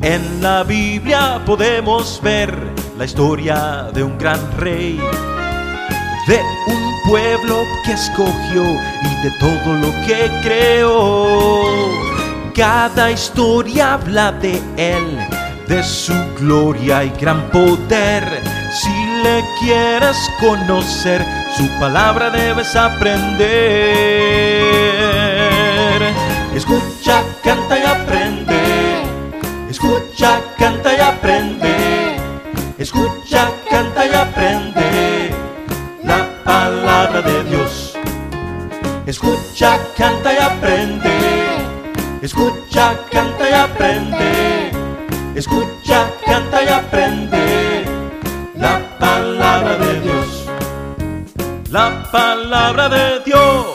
En la Biblia podemos ver la historia de un gran rey, de un pueblo que escogió y de todo lo que creó. Cada historia habla de él, de su gloria y gran poder. Si le quieres conocer, su palabra debes aprender. Escucha, canta y aprende. Escucha, canta y aprende. Escucha, canta y aprende la palabra de Dios. Escucha, canta y aprende. Escucha, canta y aprende. Escucha, canta y aprende la palabra de Dios. La palabra de Dios.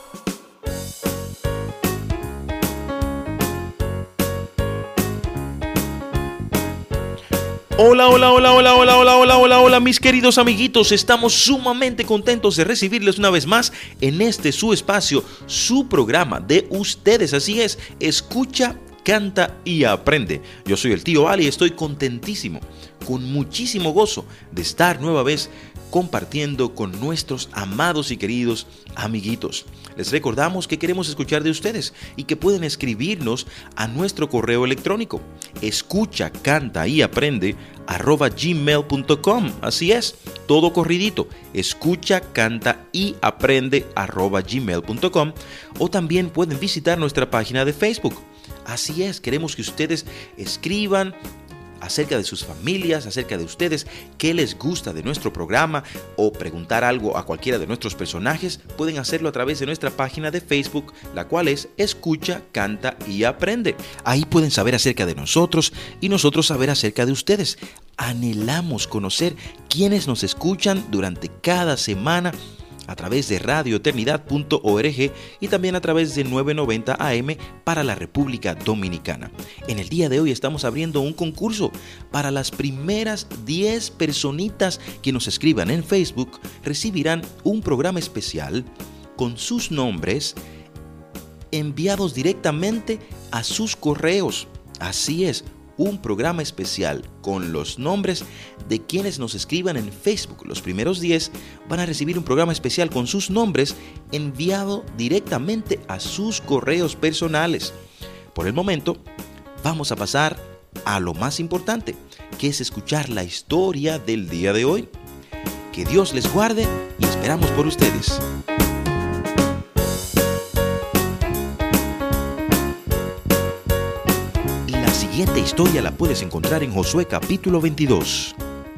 Hola, mis queridos amiguitos. Estamos sumamente contentos de recibirles una vez más en este su espacio, su programa de ustedes. Así es, escucha, canta y aprende. Yo soy el tío Ali y estoy contentísimo, con muchísimo gozo de estar nueva vez compartiendo con nuestros amados y queridos amiguitos. Les recordamos que queremos escuchar de ustedes y que pueden escribirnos a nuestro correo electrónico escucha, canta y aprende @gmail.com. Así es, todo corridito, escucha, canta y aprende @gmail.com, o también pueden visitar nuestra página de Facebook. Así es, queremos que ustedes escriban acerca de sus familias, acerca de ustedes, qué les gusta de nuestro programa, o preguntar algo a cualquiera de nuestros personajes. Pueden hacerlo a través de nuestra página de Facebook, la cual es Escucha, Canta y Aprende. Ahí pueden saber acerca de nosotros y nosotros saber acerca de ustedes. Anhelamos conocer quiénes nos escuchan durante cada semana a través de radioeternidad.org y también a través de 990 AM para la República Dominicana. En el día de hoy estamos abriendo un concurso para las primeras 10 personitas que nos escriban en Facebook. Recibirán un programa especial con sus nombres enviados directamente a sus correos. Así es, un programa especial con los nombres de quienes nos escriban en Facebook. Los primeros 10 van a recibir un programa especial con sus nombres enviado directamente a sus correos personales. Por el momento, vamos a pasar a lo más importante, que es escuchar la historia del día de hoy. Que Dios les guarde y esperamos por ustedes. La siguiente historia la puedes encontrar en Josué capítulo 22.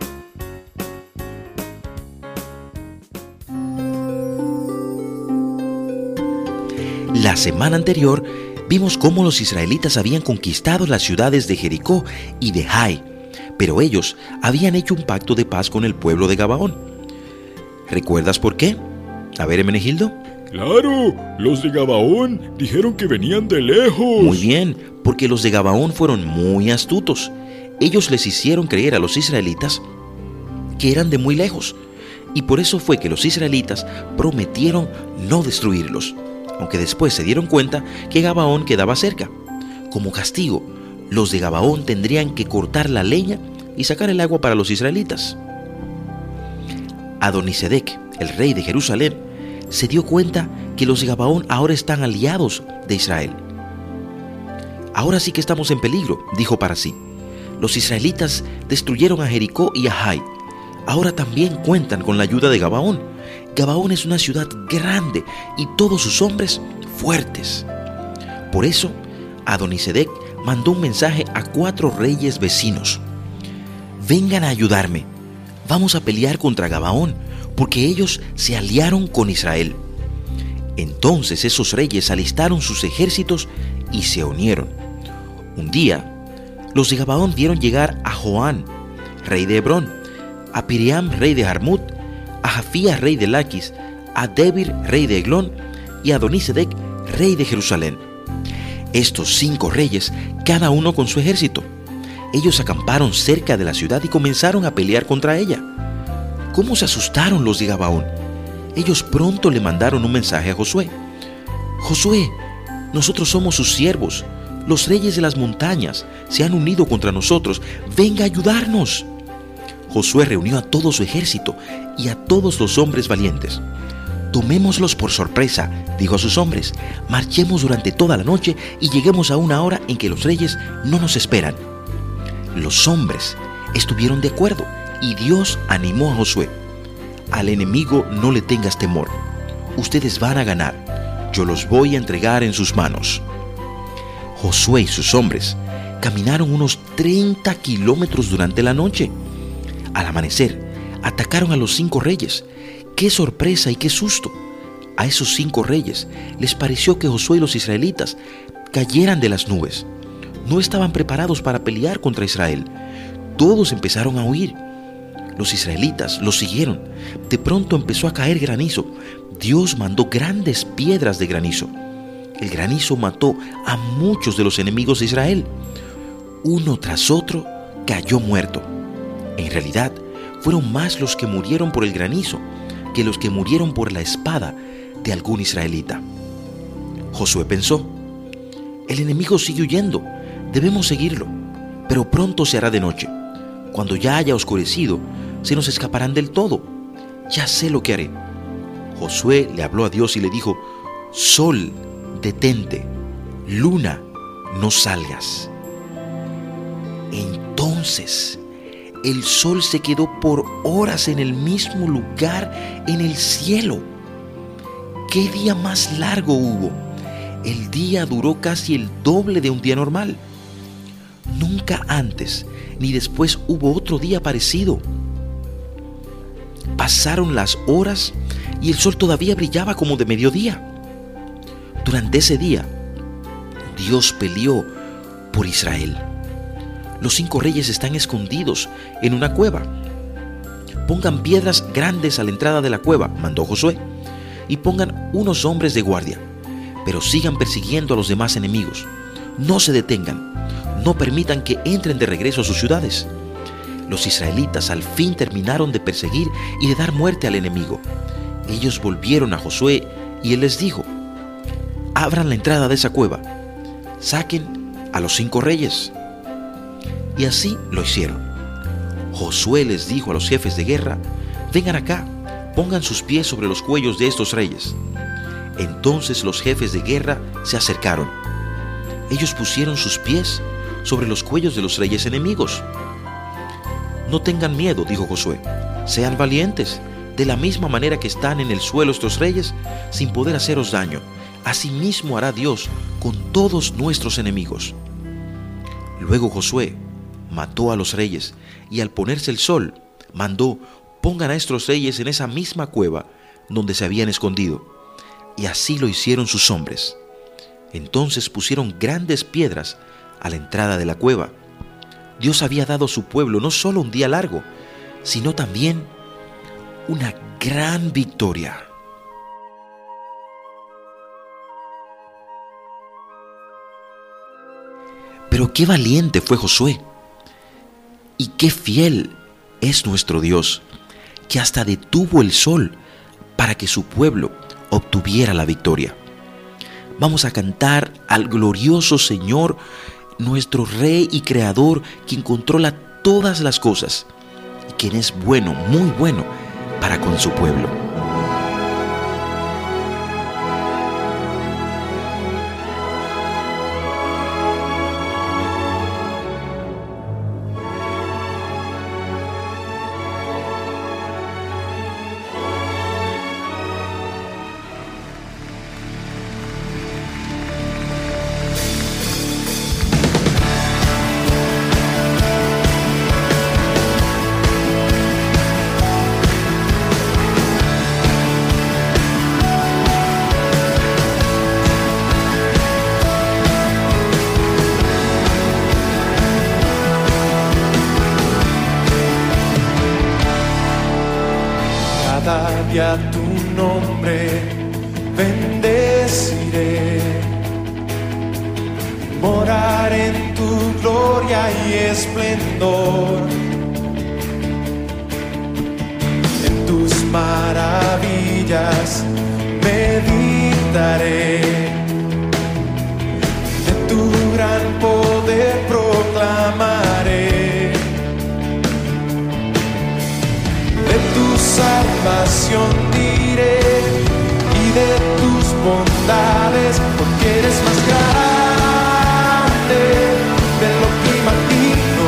La semana anterior vimos cómo los israelitas habían conquistado las ciudades de Jericó y de Jai, pero ellos habían hecho un pacto de paz con el pueblo de Gabaón. ¿Recuerdas por qué? A ver, Hermenegildo. ¡Claro! Los de Gabaón dijeron que venían de lejos. Muy bien, porque los de Gabaón fueron muy astutos. Ellos les hicieron creer a los israelitas que eran de muy lejos, y por eso fue que los israelitas prometieron no destruirlos, aunque después se dieron cuenta que Gabaón quedaba cerca. Como castigo, los de Gabaón tendrían que cortar la leña y sacar el agua para los israelitas. Adonisedec, el rey de Jerusalén, se dio cuenta que los de Gabaón ahora están aliados de Israel. Ahora sí que estamos en peligro, dijo para sí. Los israelitas destruyeron a Jericó y a Jai. Ahora también cuentan con la ayuda de Gabaón. Gabaón es una ciudad grande y todos sus hombres fuertes. Por eso, Adonisedec mandó un mensaje a 4 reyes vecinos. Vengan a ayudarme. Vamos a pelear contra Gabaón, porque ellos se aliaron con Israel. Entonces esos reyes alistaron sus ejércitos y se unieron. Un día, los de Gabaón vieron llegar a Joán, rey de Hebrón, a Piriam, rey de Jarmut, a Jafías, rey de Laquis, a Debir, rey de Eglón, y a Adonisedec, rey de Jerusalén. Estos 5 reyes, cada uno con su ejército. Ellos acamparon cerca de la ciudad y comenzaron a pelear contra ella. ¿Cómo se asustaron los de Gabaón? Ellos pronto le mandaron un mensaje a Josué. Josué, nosotros somos sus siervos. Los reyes de las montañas se han unido contra nosotros. Venga a ayudarnos. Josué reunió a todo su ejército y a todos los hombres valientes. Tomémoslos por sorpresa, dijo a sus hombres. Marchemos durante toda la noche y lleguemos a una hora en que los reyes no nos esperan. Los hombres estuvieron de acuerdo y Dios animó a Josué. Al enemigo no le tengas temor. Ustedes van a ganar. Yo los voy a entregar en sus manos. Josué y sus hombres caminaron unos 30 kilómetros durante la noche. Al amanecer, atacaron a los 5 reyes. ¡Qué sorpresa y qué susto! A esos 5 reyes les pareció que Josué y los israelitas cayeran de las nubes. No estaban preparados para pelear contra Israel. Todos empezaron a huir. Los israelitas los siguieron. De pronto empezó a caer granizo. Dios mandó grandes piedras de granizo. El granizo mató a muchos de los enemigos de Israel. Uno tras otro cayó muerto. En realidad, fueron más los que murieron por el granizo que los que murieron por la espada de algún israelita. Josué pensó: el enemigo sigue huyendo, debemos seguirlo, pero pronto se hará de noche. Cuando ya haya oscurecido, se nos escaparán del todo. Ya sé lo que haré. Josué le habló a Dios y le dijo: Sol, detente, luna, no salgas. Entonces, el sol se quedó por horas en el mismo lugar en el cielo. ¿Qué día más largo hubo? El día duró casi el doble de un día normal. Nunca antes ni después hubo otro día parecido. Pasaron las horas y el sol todavía brillaba como de mediodía. Durante ese día, Dios peleó por Israel. Los 5 reyes están escondidos en una cueva. Pongan piedras grandes a la entrada de la cueva, mandó Josué, y pongan unos hombres de guardia, pero sigan persiguiendo a los demás enemigos. No se detengan, no permitan que entren de regreso a sus ciudades. Los israelitas al fin terminaron de perseguir y de dar muerte al enemigo. Ellos volvieron a Josué y él les dijo: abran la entrada de esa cueva, saquen a los 5 reyes. Y así lo hicieron. Josué les dijo a los jefes de guerra: vengan acá, pongan sus pies sobre los cuellos de estos reyes. Entonces los jefes de guerra se acercaron. Ellos pusieron sus pies sobre los cuellos de los reyes enemigos. No tengan miedo, dijo Josué, sean valientes. De la misma manera que están en el suelo estos reyes, sin poder haceros daño, asimismo hará Dios con todos nuestros enemigos. Luego Josué mató a los reyes y al ponerse el sol, mandó: pongan a estos reyes en esa misma cueva donde se habían escondido. Y así lo hicieron sus hombres. Entonces pusieron grandes piedras a la entrada de la cueva. Dios había dado a su pueblo no solo un día largo, sino también una gran victoria. Pero qué valiente fue Josué, y qué fiel es nuestro Dios, que hasta detuvo el sol para que su pueblo obtuviera la victoria. Vamos a cantar al glorioso Señor, nuestro Rey y Creador, quien controla todas las cosas y quien es bueno, muy bueno para con su pueblo. Cada día tu nombre bendeciré, morar en tu gloria y esplendor, en tus maravillas meditaré, de tu gran proclamaré. De tu salvación diré y de tus bondades, porque eres más grande de lo que imagino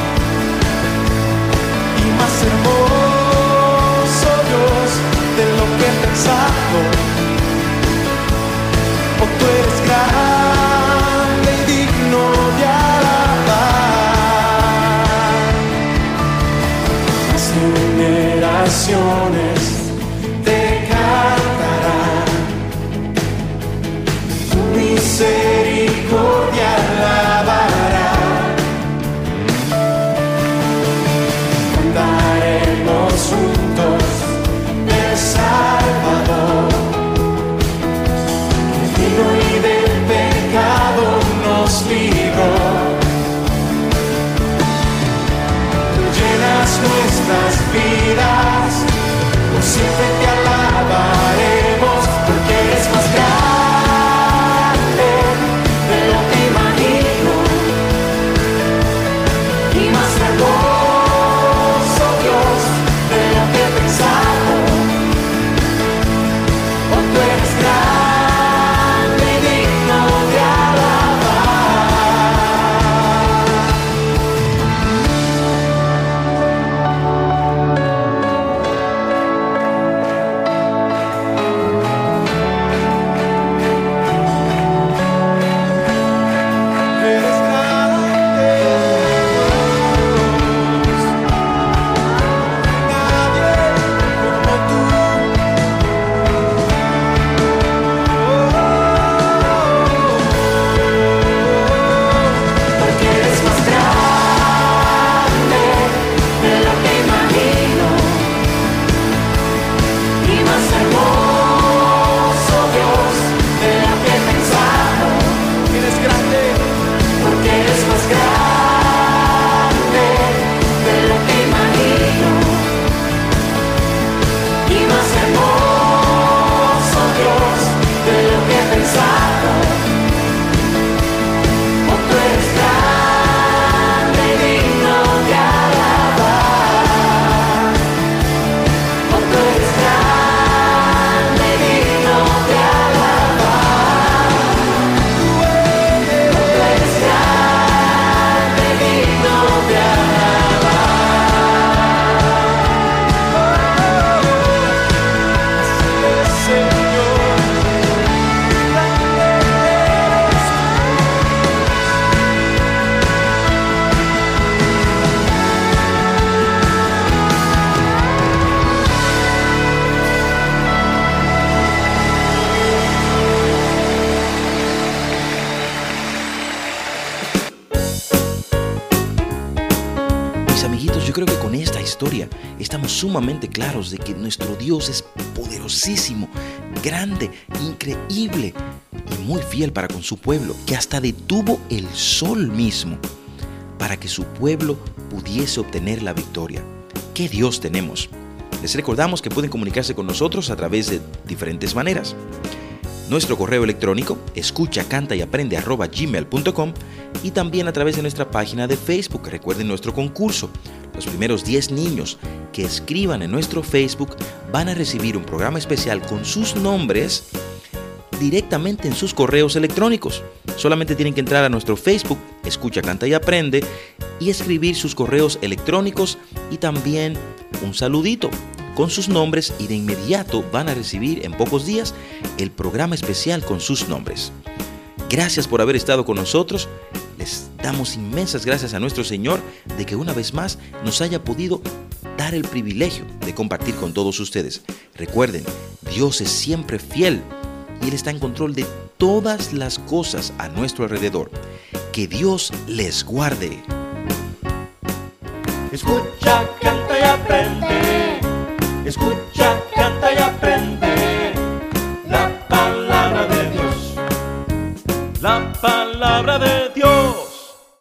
y más hermoso, Dios, de lo que he pensado. Oh, tú eres grande y digno de alabar. Las generaciones te cantarán, tu misericordia alabarán. Cantaremos juntos del Salvador, y del pecado nos libró. Tú llenas nuestras vidas, por siempre te alabaremos, porque eres más grande de lo que imagino y más hermoso, Dios, de lo que he pensado. Oh, tú eres grande, digno de Yo creo que con esta historia estamos sumamente claros de que nuestro Dios es poderosísimo, grande, increíble y muy fiel para con su pueblo, que hasta detuvo el sol mismo para que su pueblo pudiese obtener la victoria. ¿Qué Dios tenemos? Les recordamos que pueden comunicarse con nosotros a través de diferentes maneras. Nuestro correo electrónico escuchacantayaprende@gmail.com y también a través de nuestra página de Facebook. Recuerden nuestro concurso. Los primeros 10 niños que escriban en nuestro Facebook van a recibir un programa especial con sus nombres directamente en sus correos electrónicos. Solamente tienen que entrar a nuestro Facebook, Escucha, Canta y Aprende, y escribir sus correos electrónicos y también un saludito con sus nombres, y de inmediato van a recibir en pocos días el programa especial con sus nombres. Gracias por haber estado con nosotros. Les damos inmensas gracias a nuestro Señor de que una vez más nos haya podido dar el privilegio de compartir con todos ustedes. Recuerden, Dios es siempre fiel y Él está en control de todas las cosas a nuestro alrededor. Que Dios les guarde. Escucha, canta y aprende. Escucha, canta y aprende.